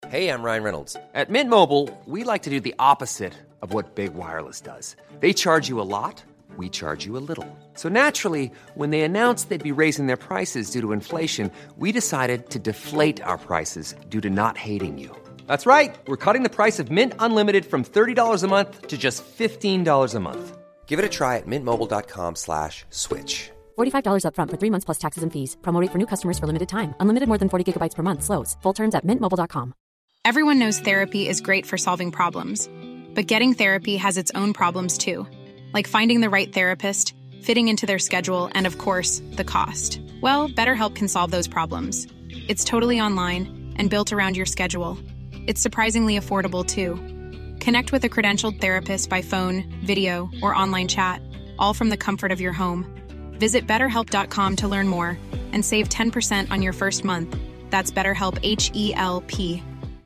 Hey, I'm Ryan Reynolds. At Mint Mobile, we like to do the opposite of what Big Wireless does. They charge you a lot, we charge you a little. So naturally, when they announced they'd be raising their prices due to inflation, we decided to deflate our prices due to not hating you. That's right. We're cutting the price of Mint Unlimited from $30 a month to just $15 a month. Give it a try at mintmobile.com/switch. $45 up front for 3 months plus taxes and fees. Promo rate for new customers for limited time. Unlimited more than 40 gigabytes per month. Slows full terms at mintmobile.com. Everyone knows therapy is great for solving problems. But getting therapy has its own problems too. Like finding the right therapist, fitting into their schedule, and of course, the cost. Well, BetterHelp can solve those problems. It's totally online and built around your schedule. It's surprisingly affordable too. Connect with a credentialed therapist by phone, video, or online chat, all from the comfort of your home. Visit BetterHelp.com to learn more and save 10% on your first month. That's BetterHelp, H-E-L-P.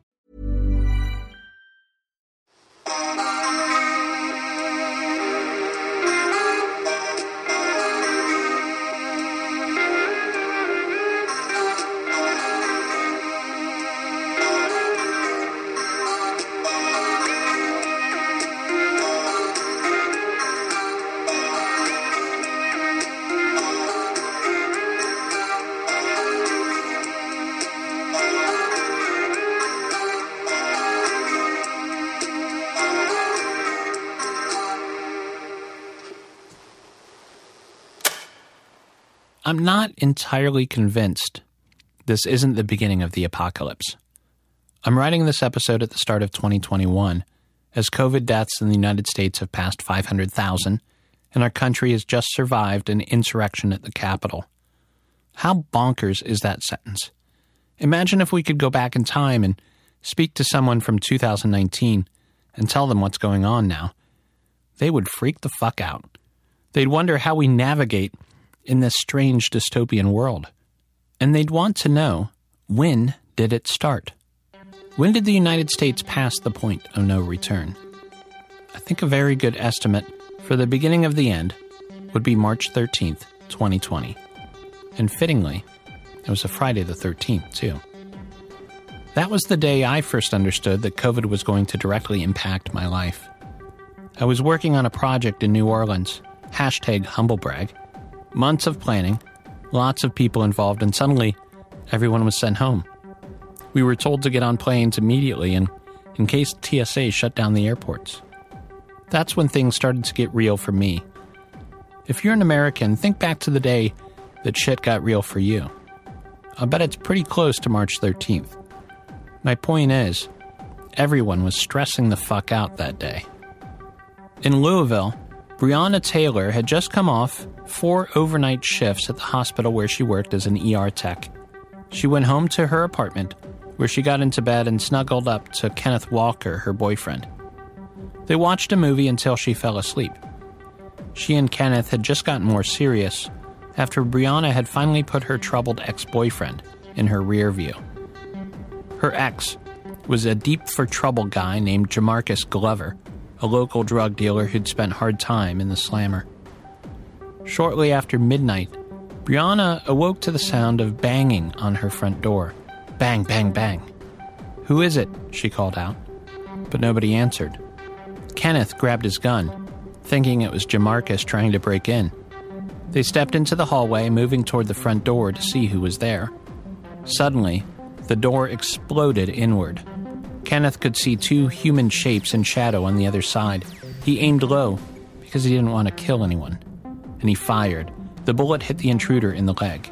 I'm not entirely convinced this isn't the beginning of the apocalypse. I'm writing this episode at the start of 2021, as COVID deaths in the United States have passed 500,000, and our country has just survived an insurrection at the Capitol. How bonkers is that sentence? Imagine if we could go back in time and speak to someone from 2019 and tell them what's going on now. They would freak the fuck out. They'd wonder how we navigate in this strange dystopian world. And they'd want to know, when did it start? When did the United States pass the point of no return? I think a very good estimate for the beginning of the end would be March 13th, 2020. And fittingly, it was a Friday the 13th, too. That was the day I first understood that COVID was going to directly impact my life. I was working on a project in New Orleans, #humblebrag, months of planning, lots of people involved, and suddenly, everyone was sent home. We were told to get on planes immediately in case TSA shut down the airports. That's when things started to get real for me. If you're an American, think back to the day that shit got real for you. I bet it's pretty close to March 13th. My point is, everyone was stressing the fuck out that day. In Louisville, Breonna Taylor had just come off 4 overnight shifts at the hospital where she worked as an ER tech. She went home to her apartment, where she got into bed and snuggled up to Kenneth Walker, her boyfriend. They watched a movie until she fell asleep. She and Kenneth had just gotten more serious after Breonna had finally put her troubled ex-boyfriend in her rear view. Her ex was a deep-for-trouble guy named Jamarcus Glover, a local drug dealer who'd spent hard time in the slammer. Shortly after midnight, Breonna awoke to the sound of banging on her front door. Bang, bang, bang. "Who is it?" she called out. But nobody answered. Kenneth grabbed his gun, thinking it was Jamarcus trying to break in. They stepped into the hallway, moving toward the front door to see who was there. Suddenly, the door exploded inward. Kenneth could see 2 human shapes in shadow on the other side. He aimed low because he didn't want to kill anyone. And he fired. The bullet hit the intruder in the leg.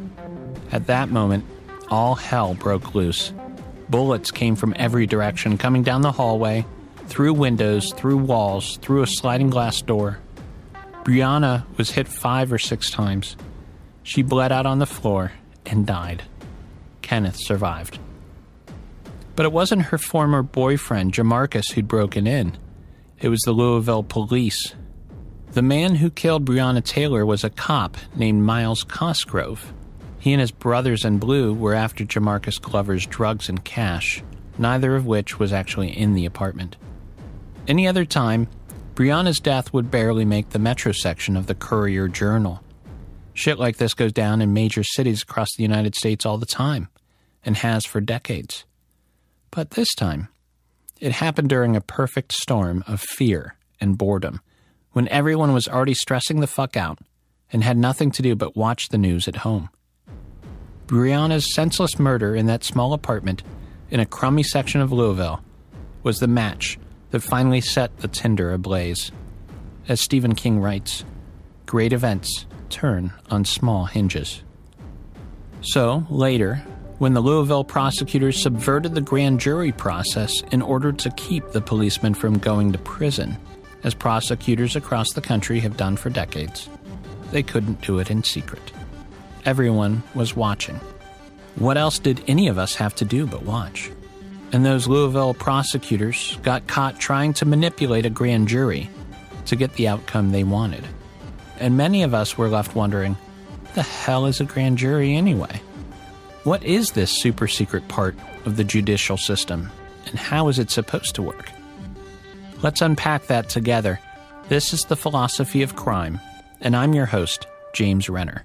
At that moment, all hell broke loose. Bullets came from every direction, coming down the hallway, through windows, through walls, through a sliding glass door. Breonna was hit 5 or 6 times. She bled out on the floor and died. Kenneth survived. But it wasn't her former boyfriend, Jamarcus, who'd broken in. It was the Louisville police. The man who killed Breonna Taylor was a cop named Miles Cosgrove. He and his brothers in blue were after Jamarcus Glover's drugs and cash, neither of which was actually in the apartment. Any other time, Breonna's death would barely make the metro section of the Courier-Journal. Shit like this goes down in major cities across the United States all the time, and has for decades. But this time, it happened during a perfect storm of fear and boredom, when everyone was already stressing the fuck out and had nothing to do but watch the news at home. Breonna's senseless murder in that small apartment in a crummy section of Louisville was the match that finally set the tinder ablaze. As Stephen King writes, great events turn on small hinges. So, later, when the Louisville prosecutors subverted the grand jury process in order to keep the policeman from going to prison, as prosecutors across the country have done for decades, they couldn't do it in secret. Everyone was watching. What else did any of us have to do but watch? And those Louisville prosecutors got caught trying to manipulate a grand jury to get the outcome they wanted. And many of us were left wondering, what the hell is a grand jury anyway? What is this super secret part of the judicial system, and how is it supposed to work? Let's unpack that together. This is The Philosophy of Crime, and I'm your host, James Renner.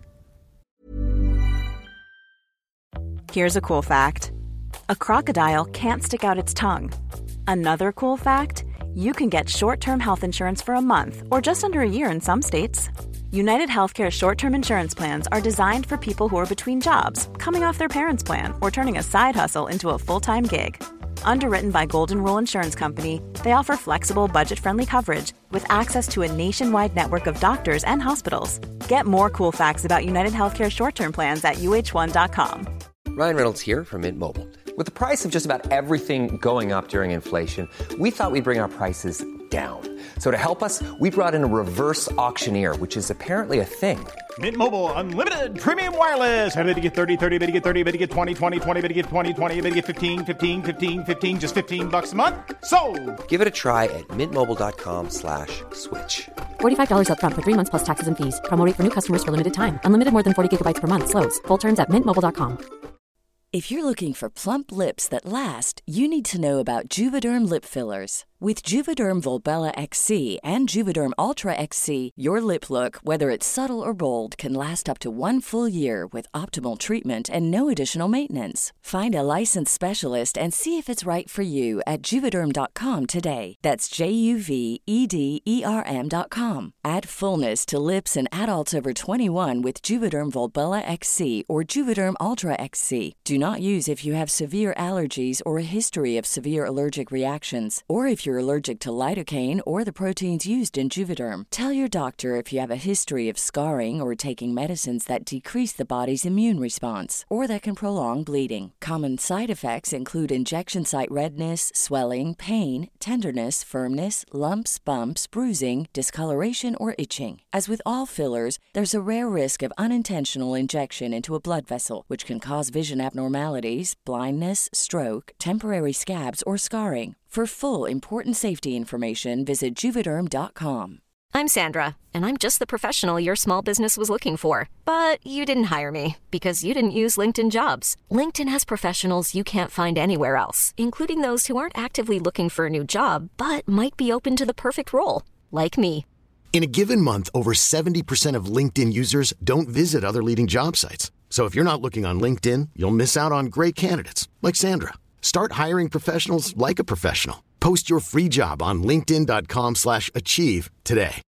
Here's a cool fact. A crocodile can't stick out its tongue. Another cool fact, you can get short-term health insurance for a month or just under a year in some states. United Healthcare short-term insurance plans are designed for people who are between jobs, coming off their parents' plan, or turning a side hustle into a full-time gig. Underwritten by Golden Rule Insurance Company, they offer flexible, budget-friendly coverage with access to a nationwide network of doctors and hospitals. Get more cool facts about United Healthcare short-term plans at uh1.com. Ryan Reynolds here from Mint Mobile. With the price of just about everything going up during inflation, we thought we'd bring our prices down. So to help us, we brought in a reverse auctioneer, which is apparently a thing. Mint Mobile Unlimited Premium Wireless. How to get 30, 30, bit to get 30, bit to get 20, 20, 20, bit to get 20, 20, bit to get 15, 15, 15, 15, just $15 a month? Sold! Give it a try at mintmobile.com/switch. $45 up front for 3 months plus taxes and fees. Promo rate for new customers for limited time. Unlimited more than 40 gigabytes per month. Slows full terms at mintmobile.com. If you're looking for plump lips that last, you need to know about Juvederm lip fillers. With Juvederm Volbella XC and Juvederm Ultra XC, your lip look, whether it's subtle or bold, can last up to 1 full year with optimal treatment and no additional maintenance. Find a licensed specialist and see if it's right for you at Juvederm.com today. That's JUVEDERM.com. Add fullness to lips in adults over 21 with Juvederm Volbella XC or Juvederm Ultra XC. Do not use if you have severe allergies or a history of severe allergic reactions, or if you're allergic to lidocaine or the proteins used in Juvederm. Tell your doctor if you have a history of scarring or taking medicines that decrease the body's immune response or that can prolong bleeding. Common side effects include injection site redness, swelling, pain, tenderness, firmness, lumps, bumps, bruising, discoloration, or itching. As with all fillers, there's a rare risk of unintentional injection into a blood vessel, which can cause vision abnormalities, blindness, stroke, temporary scabs, or scarring. For full, important safety information, visit Juvederm.com. I'm Sandra, and I'm just the professional your small business was looking for. But you didn't hire me, because you didn't use LinkedIn Jobs. LinkedIn has professionals you can't find anywhere else, including those who aren't actively looking for a new job, but might be open to the perfect role, like me. In a given month, over 70% of LinkedIn users don't visit other leading job sites. So if you're not looking on LinkedIn, you'll miss out on great candidates, like Sandra. Start hiring professionals like a professional. Post your free job on linkedin.com/achieve today.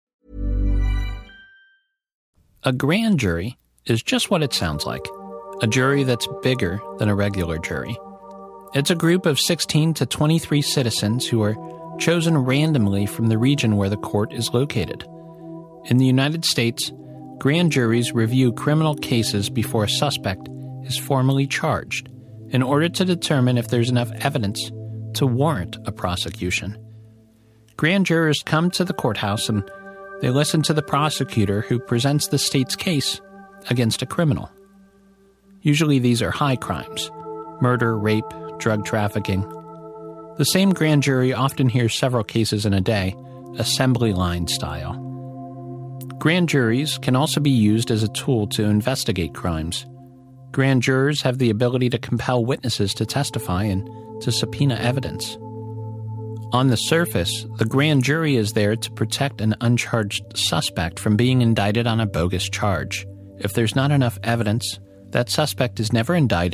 A grand jury is just what it sounds like. A jury that's bigger than a regular jury. It's a group of 16 to 23 citizens who are chosen randomly from the region where the court is located. In the United States, grand juries review criminal cases before a suspect is formally charged in order to determine if there's enough evidence to warrant a prosecution. Grand jurors come to the courthouse and they listen to the prosecutor who presents the state's case against a criminal. Usually these are high crimes: murder, rape, drug trafficking. The same grand jury often hears several cases in a day, assembly line style. Grand juries can also be used as a tool to investigate crimes. Grand jurors have the ability to compel witnesses to testify and to subpoena evidence. On the surface, the grand jury is there to protect an uncharged suspect from being indicted on a bogus charge. If there's not enough evidence, that suspect is never indicted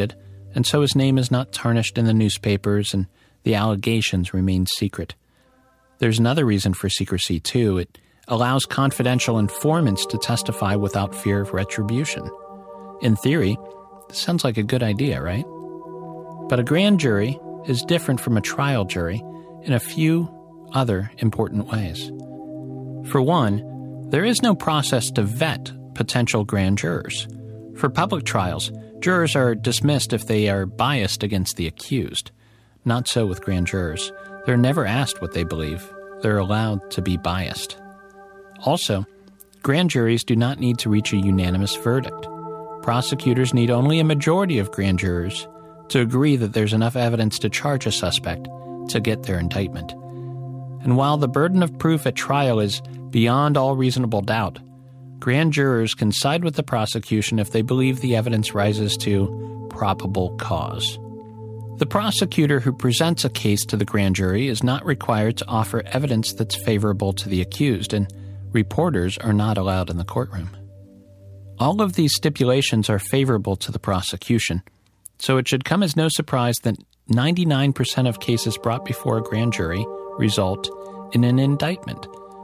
and so his name is not tarnished in the newspapers and the allegations remain secret. There's another reason for secrecy, too. It allows confidential informants to testify without fear of retribution. In theory, this sounds like a good idea, right? But a grand jury is different from a trial jury in a few other important ways. For one, there is no process to vet potential grand jurors. For public trials, jurors are dismissed if they are biased against the accused. Not so with grand jurors. They're never asked what they believe. They're allowed to be biased. Also, grand juries do not need to reach a unanimous verdict. Prosecutors need only a majority of grand jurors to agree that there's enough evidence to charge a suspect to get their indictment. And while the burden of proof at trial is beyond all reasonable doubt, grand jurors can side with the prosecution if they believe the evidence rises to probable cause. The prosecutor who presents a case to the grand jury is not required to offer evidence that's favorable to the accused, and reporters are not allowed in the courtroom. All of these stipulations are favorable to the prosecution, so it should come as no surprise that 99% of cases brought before a grand jury result in an indictment.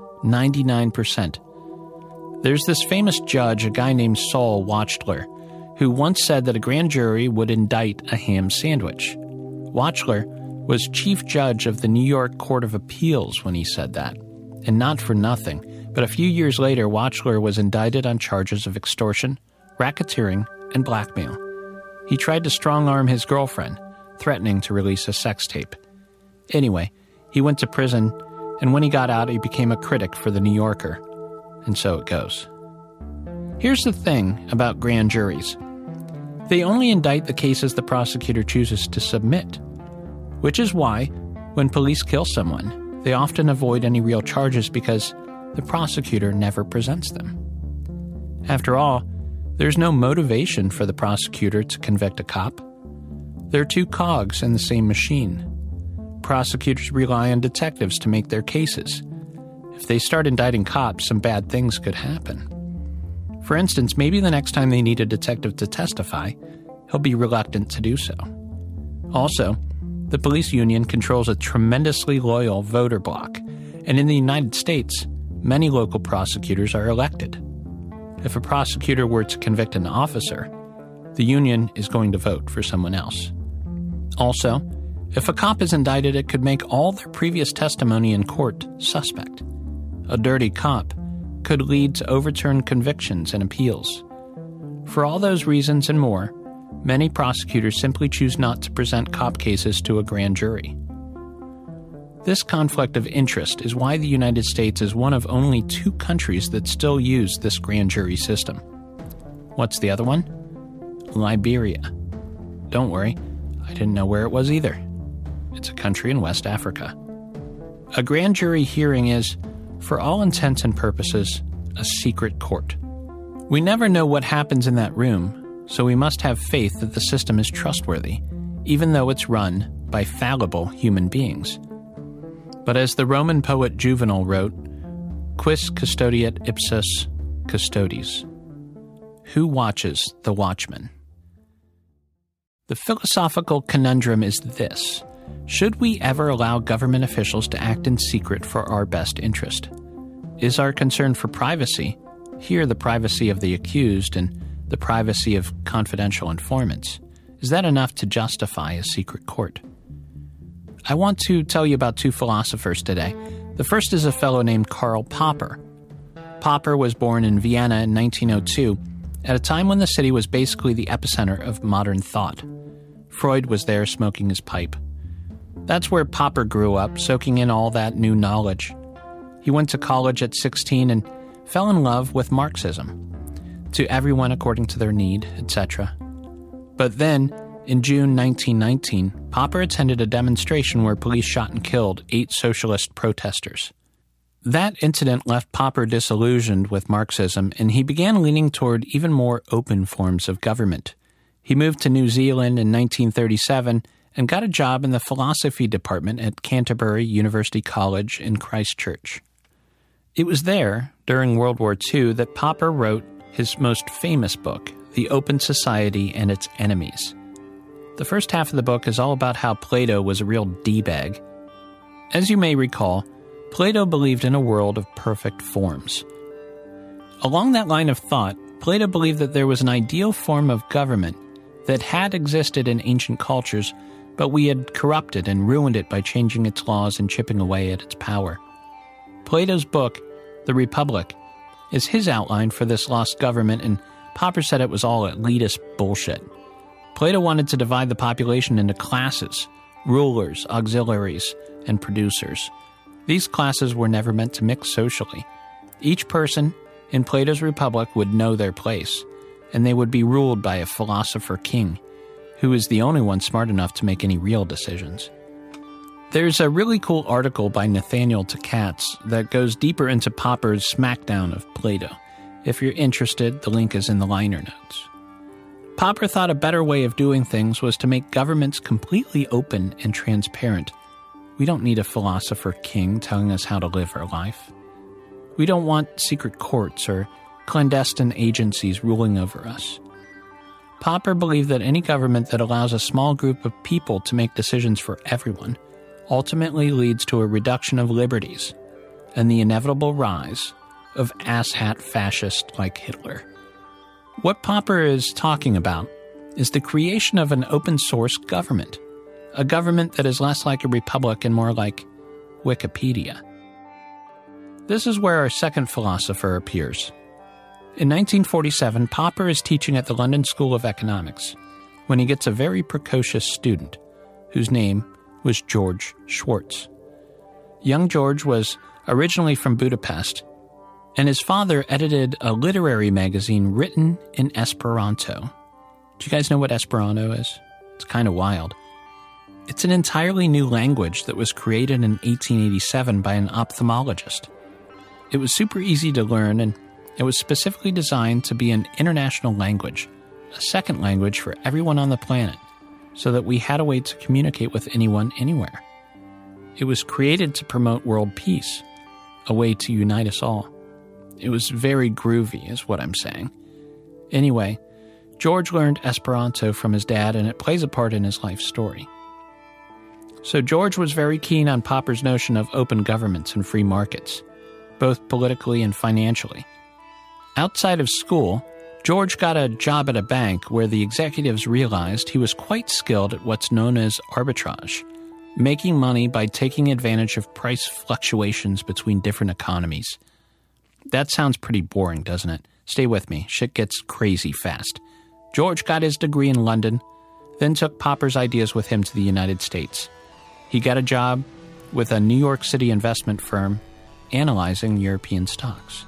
99%. There's this famous judge, a guy named Saul Wachtler, who once said that a grand jury would indict a ham sandwich. Wachtler was chief judge of the New York Court of Appeals when he said that. And not for nothing, but a few years later, Wachtler was indicted on charges of extortion, racketeering, and blackmail. He tried to strong-arm his girlfriend, threatening to release a sex tape. Anyway, he went to prison, and when he got out, he became a critic for The New Yorker. And so it goes. Here's the thing about grand juries. They only indict the cases the prosecutor chooses to submit, which is why, when police kill someone, they often avoid any real charges because the prosecutor never presents them. After all, there's no motivation for the prosecutor to convict a cop. They're two cogs in the same machine. Prosecutors rely on detectives to make their cases. If they start indicting cops, some bad things could happen. For instance, maybe the next time they need a detective to testify, he'll be reluctant to do so. Also, the police union controls a tremendously loyal voter bloc, and in the United States, many local prosecutors are elected. If a prosecutor were to convict an officer, the union is going to vote for someone else. Also, if a cop is indicted, it could make all their previous testimony in court suspect. A dirty cop could lead to overturned convictions and appeals. For all those reasons and more, many prosecutors simply choose not to present cop cases to a grand jury. This conflict of interest is why the United States is one of only 2 countries that still use this grand jury system. What's the other one? Liberia. Don't worry, I didn't know where it was either. It's a country in West Africa. A grand jury hearing is, for all intents and purposes, a secret court. We never know what happens in that room, so we must have faith that the system is trustworthy, even though it's run by fallible human beings. But as the Roman poet Juvenal wrote, Quis custodiet ipsos custodes? Who watches the watchman? The philosophical conundrum is this: should we ever allow government officials to act in secret for our best interest? Is our concern for privacy, here the privacy of the accused and the privacy of confidential informants, is that enough to justify a secret court? I want to tell you about 2 philosophers today. The first is a fellow named Karl Popper. Popper was born in Vienna in 1902, at a time when the city was basically the epicenter of modern thought. Freud was there smoking his pipe. That's where Popper grew up, soaking in all that new knowledge. He went to college at 16 and fell in love with Marxism. To everyone according to their need, etc. But then, in June 1919, Popper attended a demonstration where police shot and killed 8 socialist protesters. That incident left Popper disillusioned with Marxism, and he began leaning toward even more open forms of government. He moved to New Zealand in 1937 and got a job in the philosophy department at Canterbury University College in Christchurch. It was there, during World War II, that Popper wrote his most famous book, The Open Society and Its Enemies. The first half of the book is all about how Plato was a real D-bag. As you may recall, Plato believed in a world of perfect forms. Along that line of thought, Plato believed that there was an ideal form of government that had existed in ancient cultures, but we had corrupted and ruined it by changing its laws and chipping away at its power. Plato's book, The Republic, is his outline for this lost government, and Popper said it was all elitist bullshit. Plato wanted to divide the population into classes: rulers, auxiliaries, and producers. These classes were never meant to mix socially. Each person in Plato's Republic would know their place, and they would be ruled by a philosopher king, who is the only one smart enough to make any real decisions. There's a really cool article by Nathaniel Takatz that goes deeper into Popper's smackdown of Plato. If you're interested, the link is in the liner notes. Popper thought a better way of doing things was to make governments completely open and transparent. We don't need a philosopher king telling us how to live our life. We don't want secret courts or clandestine agencies ruling over us. Popper believed that any government that allows a small group of people to make decisions for everyone ultimately leads to a reduction of liberties and the inevitable rise of asshat fascists like Hitler. What Popper is talking about is the creation of an open-source government, a government that is less like a republic and more like Wikipedia. This is where our second philosopher appears. In 1947, Popper is teaching at the London School of Economics when he gets a very precocious student whose name was George Schwartz. Young George was originally from Budapest, and his father edited a literary magazine written in Esperanto. Do you guys know what Esperanto is? It's kind of wild. It's an entirely new language that was created in 1887 by an ophthalmologist. It was super easy to learn, and it was specifically designed to be an international language, a second language for everyone on the planet, so that we had a way to communicate with anyone, anywhere. It was created to promote world peace, a way to unite us all. It was very groovy, is what I'm saying. Anyway, George learned Esperanto from his dad, and it plays a part in his life story. So George was very keen on Popper's notion of open governments and free markets, both politically and financially. Outside of school, George got a job at a bank where the executives realized he was quite skilled at what's known as arbitrage, making money by taking advantage of price fluctuations between different economies. That sounds pretty boring, doesn't it? Stay with me. Shit gets crazy fast. George got his degree in London, then took Popper's ideas with him to the United States. He got a job with a New York City investment firm analyzing European stocks.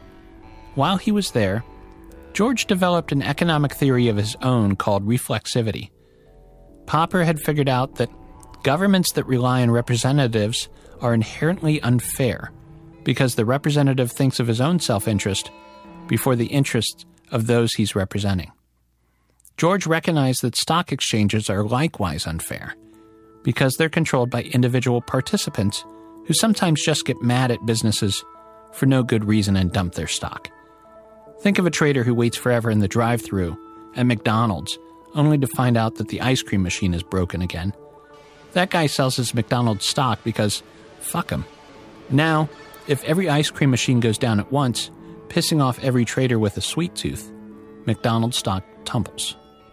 While he was there, George developed an economic theory of his own called reflexivity. Popper had figured out that governments that rely on representatives are inherently unfair because the representative thinks of his own self-interest before the interests of those he's representing. George recognized that stock exchanges are likewise unfair because they're controlled by individual participants who sometimes just get mad at businesses for no good reason and dump their stock. Think of a trader who waits forever in the drive-thru at McDonald's only to find out that the ice cream machine is broken again. That guy sells his McDonald's stock because, fuck him. Now, if every ice cream machine goes down at once, pissing off every trader with a sweet tooth, McDonald's stock tumbles.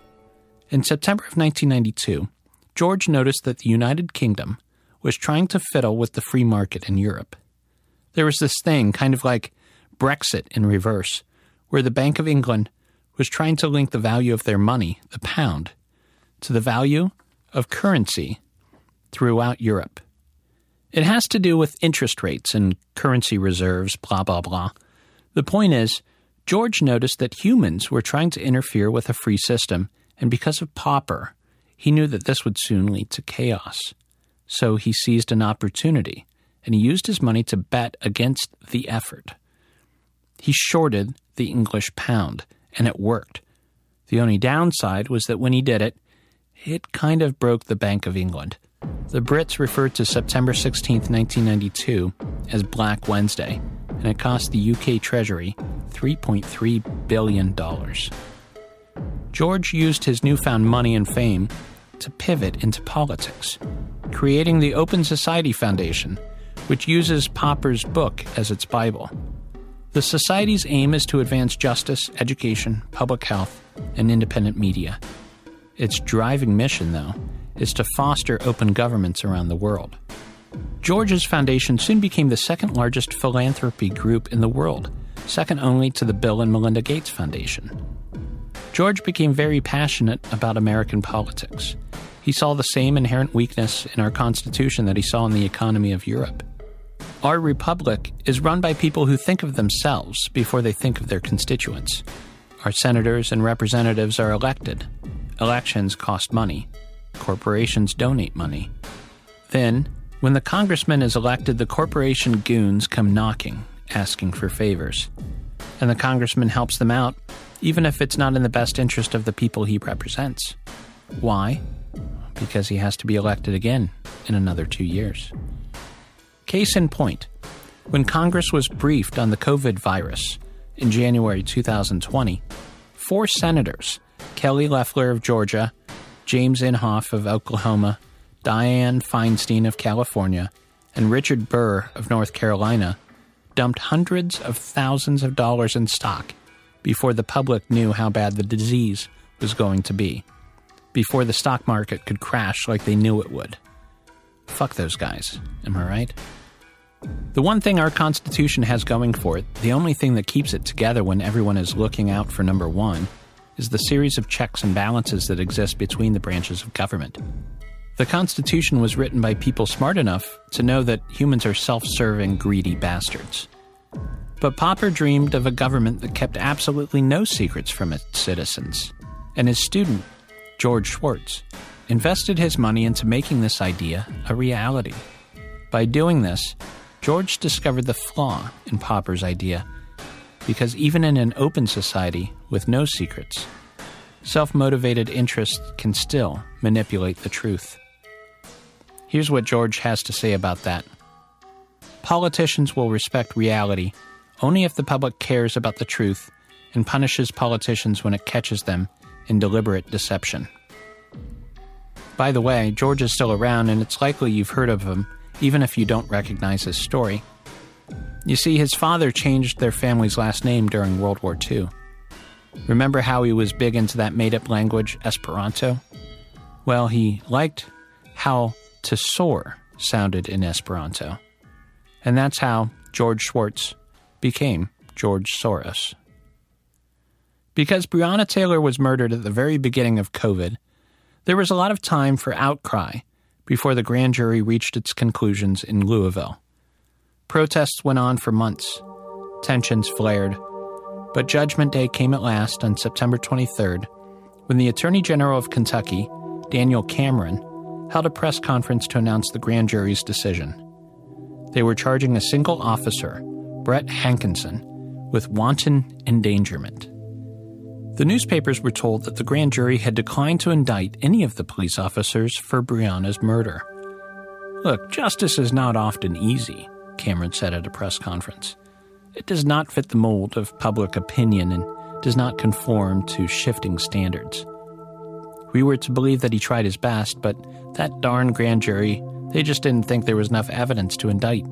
In September of 1992, George noticed that the United Kingdom was trying to fiddle with the free market in Europe. There was this thing, kind of like Brexit in reverse, where the Bank of England was trying to link the value of their money, the pound, to the value of currency throughout Europe. It has to do with interest rates and currency reserves, blah, blah, blah. The point is, George noticed that humans were trying to interfere with a free system, and because of Popper, he knew that this would soon lead to chaos. So he seized an opportunity, and he used his money to bet against the effort. He shorted the English pound, and it worked. The only downside was that when he did it, it kind of broke the Bank of England. The Brits referred to September 16, 1992 as Black Wednesday, and it cost the UK Treasury $3.3 billion. George used his newfound money and fame to pivot into politics, creating the Open Society Foundation, which uses Popper's book as its Bible. The Society's aim is to advance justice, education, public health, and independent media. Its driving mission, though, is to foster open governments around the world. George's foundation soon became the second largest philanthropy group in the world, second only to the Bill and Melinda Gates Foundation. George became very passionate about American politics. He saw the same inherent weakness in our Constitution that he saw in the economy of Europe. Our republic is run by people who think of themselves before they think of their constituents. Our senators and representatives are elected. Elections cost money. Corporations donate money. Then, when the congressman is elected, the corporation goons come knocking, asking for favors. And the congressman helps them out, even if it's not in the best interest of the people he represents. Why? Because he has to be elected again in another 2 years. Case in point, when Congress was briefed on the COVID virus in January 2020, 4 senators, Kelly Loeffler of Georgia, James Inhofe of Oklahoma, Dianne Feinstein of California, and Richard Burr of North Carolina, dumped hundreds of thousands of dollars in stock before the public knew how bad the disease was going to be, before the stock market could crash like they knew it would. Fuck those guys, am I right? The one thing our Constitution has going for it, the only thing that keeps it together when everyone is looking out for number one, is the series of checks and balances that exist between the branches of government. The Constitution was written by people smart enough to know that humans are self-serving, greedy bastards. But Popper dreamed of a government that kept absolutely no secrets from its citizens, and his student, George Schwartz, invested his money into making this idea a reality. By doing this, George discovered the flaw in Popper's idea, because even in an open society with no secrets, self-motivated interests can still manipulate the truth. Here's what George has to say about that. Politicians will respect reality only if the public cares about the truth and punishes politicians when it catches them in deliberate deception. By the way, George is still around, and it's likely you've heard of him, even if you don't recognize his story. You see, his father changed their family's last name during World War II. Remember how he was big into that made-up language, Esperanto? Well, he liked how to soar sounded in Esperanto. And that's how George Schwartz became George Soros. Because Breonna Taylor was murdered at the very beginning of COVID, there was a lot of time for outcry before the grand jury reached its conclusions in Louisville. Protests went on for months. Tensions flared. But Judgment Day came at last on September 23rd, when the Attorney General of Kentucky, Daniel Cameron, held a press conference to announce the grand jury's decision. They were charging a single officer, Brett Hankinson, with wanton endangerment. The newspapers were told that the grand jury had declined to indict any of the police officers for Breonna's murder. Look, justice is not often easy, Cameron said at a press conference. It does not fit the mold of public opinion and does not conform to shifting standards. We were to believe that he tried his best, but that darn grand jury, they just didn't think there was enough evidence to indict.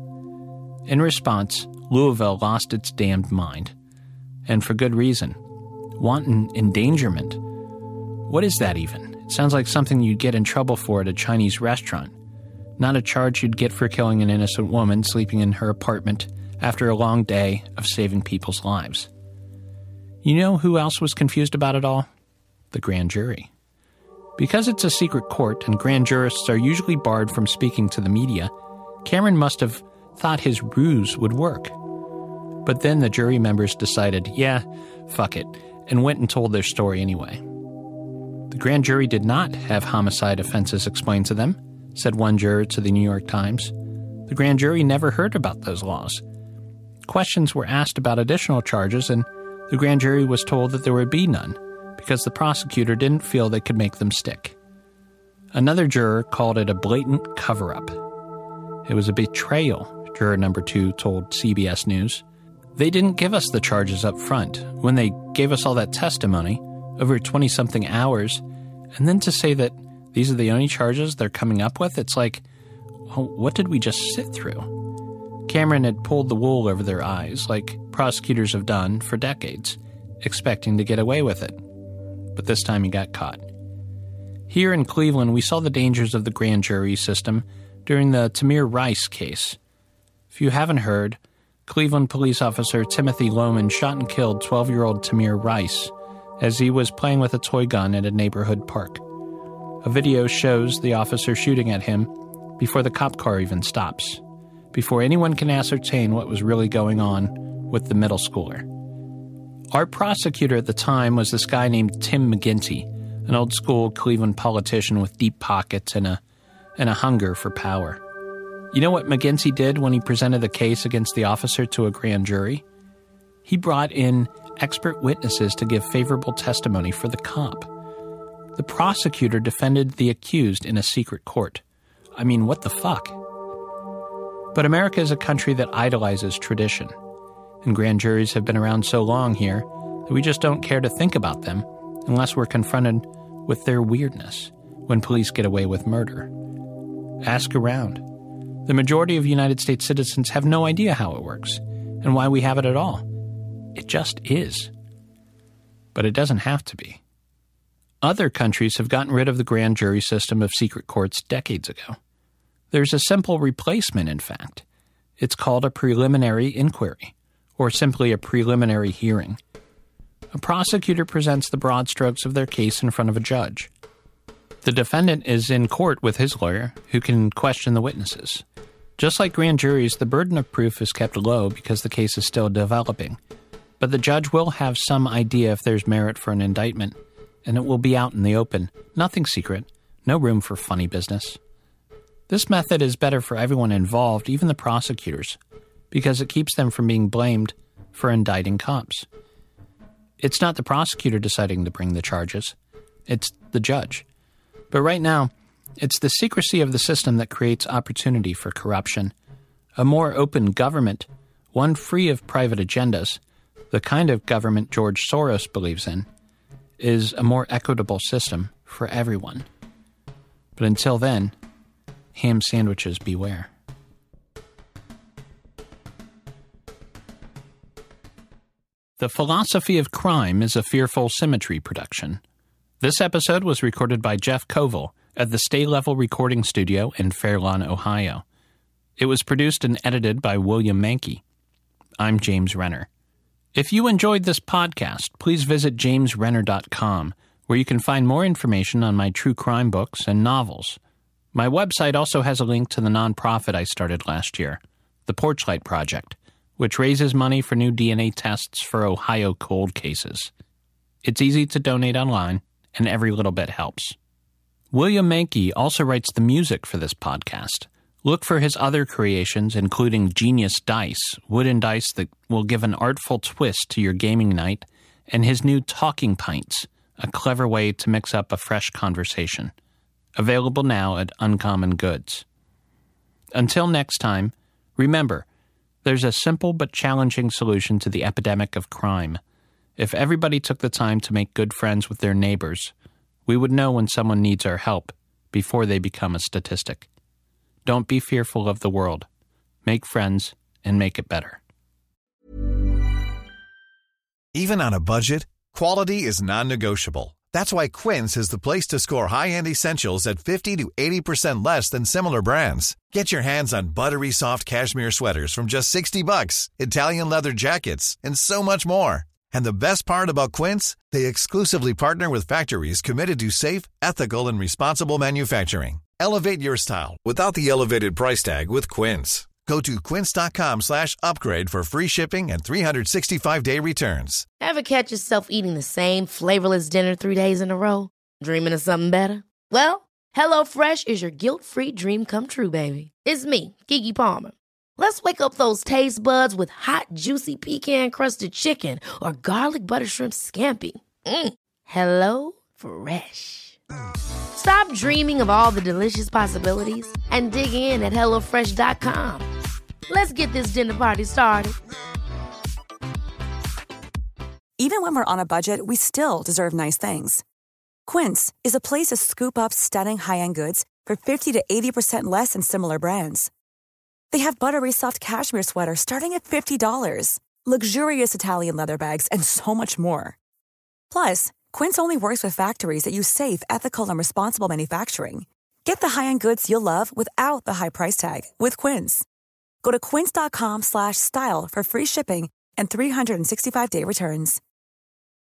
In response, Louisville lost its damned mind. And for good reason. Wanton endangerment. What is that even? It sounds like something you'd get in trouble for at a Chinese restaurant. Not a charge you'd get for killing an innocent woman sleeping in her apartment after a long day of saving people's lives. You know who else was confused about it all? The grand jury. Because it's a secret court and grand jurists are usually barred from speaking to the media, Cameron must have thought his ruse would work. But then the jury members decided, yeah, fuck it, and went and told their story anyway. The grand jury did not have homicide offenses explained to them, said one juror to the New York Times. The grand jury never heard about those laws. Questions were asked about additional charges, and the grand jury was told that there would be none, because the prosecutor didn't feel they could make them stick. Another juror called it a blatant cover-up. It was a betrayal, juror number 2 told CBS News. They didn't give us the charges up front when they gave us all that testimony over 20-something hours, and then to say that These are the only charges they're coming up with? It's like, oh, what did we just sit through? Cameron had pulled the wool over their eyes, like prosecutors have done for decades, expecting to get away with it. But this time he got caught. Here in Cleveland, we saw the dangers of the grand jury system during the Tamir Rice case. If you haven't heard, Cleveland police officer Timothy Lohman shot and killed 12-year-old Tamir Rice as he was playing with a toy gun at a neighborhood park. A video shows the officer shooting at him before the cop car even stops, before anyone can ascertain what was really going on with the middle schooler. Our prosecutor at the time was this guy named Tim McGinty, an old-school Cleveland politician with deep pockets and a hunger for power. You know what McGinty did when he presented the case against the officer to a grand jury? He brought in expert witnesses to give favorable testimony for the cop. The prosecutor defended the accused in a secret court. I mean, what the fuck? But America is a country that idolizes tradition, and grand juries have been around so long here that we just don't care to think about them unless we're confronted with their weirdness when police get away with murder. Ask around. The majority of United States citizens have no idea how it works and why we have it at all. It just is. But it doesn't have to be. Other countries have gotten rid of the grand jury system of secret courts decades ago. There's a simple replacement, in fact. It's called a preliminary inquiry, or simply a preliminary hearing. A prosecutor presents the broad strokes of their case in front of a judge. The defendant is in court with his lawyer, who can question the witnesses. Just like grand juries, the burden of proof is kept low because the case is still developing. But the judge will have some idea if there's merit for an indictment, and it will be out in the open. Nothing secret. No room for funny business. This method is better for everyone involved, even the prosecutors, because it keeps them from being blamed for indicting cops. It's not the prosecutor deciding to bring the charges. It's the judge. But right now, it's the secrecy of the system that creates opportunity for corruption. A more open government, one free of private agendas, the kind of government George Soros believes in, is a more equitable system for everyone. But until then, ham sandwiches beware. The Philosophy of Crime is a Fearful Symmetry production. This episode was recorded by Jeff Koval at the Stay Level Recording Studio in Fairlawn, Ohio. It was produced and edited by William Mankey. I'm James Renner. If you enjoyed this podcast, please visit jamesrenner.com, where you can find more information on my true crime books and novels. My website also has a link to the nonprofit I started last year, the Porchlight Project, which raises money for new DNA tests for Ohio cold cases. It's easy to donate online, and every little bit helps. William Mankey also writes the music for this podcast. Look for his other creations, including Genius Dice, wooden dice that will give an artful twist to your gaming night, and his new Talking Pints, a clever way to mix up a fresh conversation. Available now at Uncommon Goods. Until next time, remember, there's a simple but challenging solution to the epidemic of crime. If everybody took the time to make good friends with their neighbors, we would know when someone needs our help before they become a statistic. Don't be fearful of the world. Make friends and make it better. Even on a budget, quality is non-negotiable. That's why Quince is the place to score high-end essentials at 50 to 80% less than similar brands. Get your hands on buttery soft cashmere sweaters from just $60, Italian leather jackets, and so much more. And the best part about Quince, they exclusively partner with factories committed to safe, ethical, and responsible manufacturing. Elevate your style without the elevated price tag with Quince. Go to quince.com/upgrade for free shipping and 365-day returns. Ever catch yourself eating the same flavorless dinner 3 days in a row? Dreaming of something better? Well, HelloFresh is your guilt-free dream come true, baby. It's me, Keke Palmer. Let's wake up those taste buds with hot, juicy pecan-crusted chicken or garlic butter shrimp scampi. Hello Fresh. Stop dreaming of all the delicious possibilities and dig in at HelloFresh.com. Let's get this dinner party started. Even when we're on a budget, we still deserve nice things. Quince is a place to scoop up stunning high-end goods for 50 to 80% less than similar brands. They have buttery soft cashmere sweaters starting at $50, luxurious Italian leather bags, and so much more. Plus, Quince only works with factories that use safe, ethical, and responsible manufacturing. Get the high-end goods you'll love without the high price tag with Quince. Go to quince.com/style for free shipping and 365-day returns.